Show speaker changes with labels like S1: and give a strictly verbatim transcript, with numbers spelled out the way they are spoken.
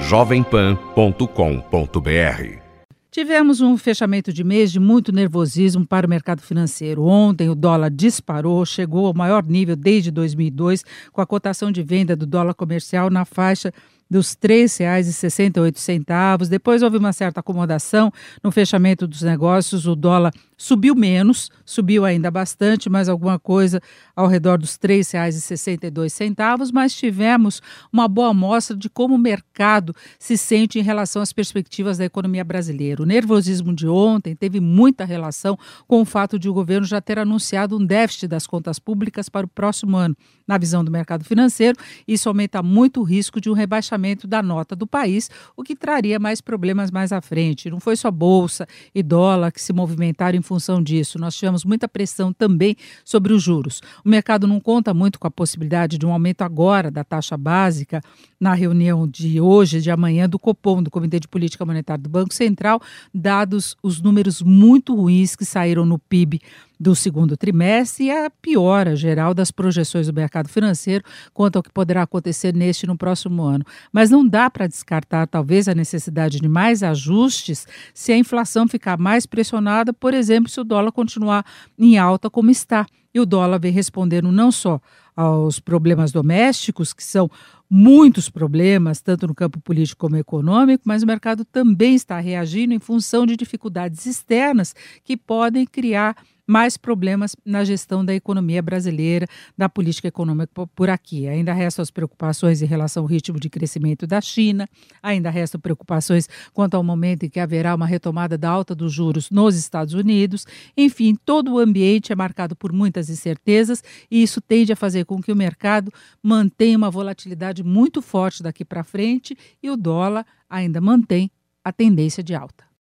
S1: jovem pan ponto com ponto br.
S2: Tivemos um fechamento de mês de muito nervosismo para o mercado financeiro. Ontem o dólar disparou, chegou ao maior nível desde dois mil e dois, com a cotação de venda do dólar comercial na faixa dos três reais e sessenta e oito centavos. Depois houve uma certa acomodação no fechamento dos negócios. O dólar subiu menos, subiu ainda bastante, mas alguma coisa ao redor dos três reais e sessenta e dois centavos, mas tivemos uma boa amostra de como o mercado se sente em relação às perspectivas da economia brasileira. O nervosismo de ontem teve muita relação com o fato de o governo já ter anunciado um déficit das contas públicas para o próximo ano. Na visão do mercado financeiro, isso aumenta muito o risco de um rebaixamento da nota do país, o que traria mais problemas mais à frente. Não foi só bolsa e dólar que se movimentaram em função disso. Nós tivemos muita pressão também sobre os juros. O mercado não conta muito com a possibilidade de um aumento agora da taxa básica na reunião de hoje, de amanhã, do Copom, do Comitê de Política Monetária do Banco Central, dados os números muito ruins que saíram no P I B do segundo trimestre e a piora geral das projeções do mercado financeiro quanto ao que poderá acontecer neste e no próximo ano. Mas não dá para descartar, talvez, a necessidade de mais ajustes se a inflação ficar mais pressionada, por exemplo, se o dólar continuar em alta como está. E o dólar vem respondendo não só aos problemas domésticos, que são muitos problemas, tanto no campo político como econômico, mas o mercado também está reagindo em função de dificuldades externas que podem criar mais problemas na gestão da economia brasileira, da política econômica por aqui. Ainda restam as preocupações em relação ao ritmo de crescimento da China, ainda restam preocupações quanto ao momento em que haverá uma retomada da alta dos juros nos Estados Unidos. Enfim, todo o ambiente é marcado por muitas incertezas e isso tende a fazer com que o mercado mantenha uma volatilidade muito forte daqui para frente e o dólar ainda mantém a tendência de alta.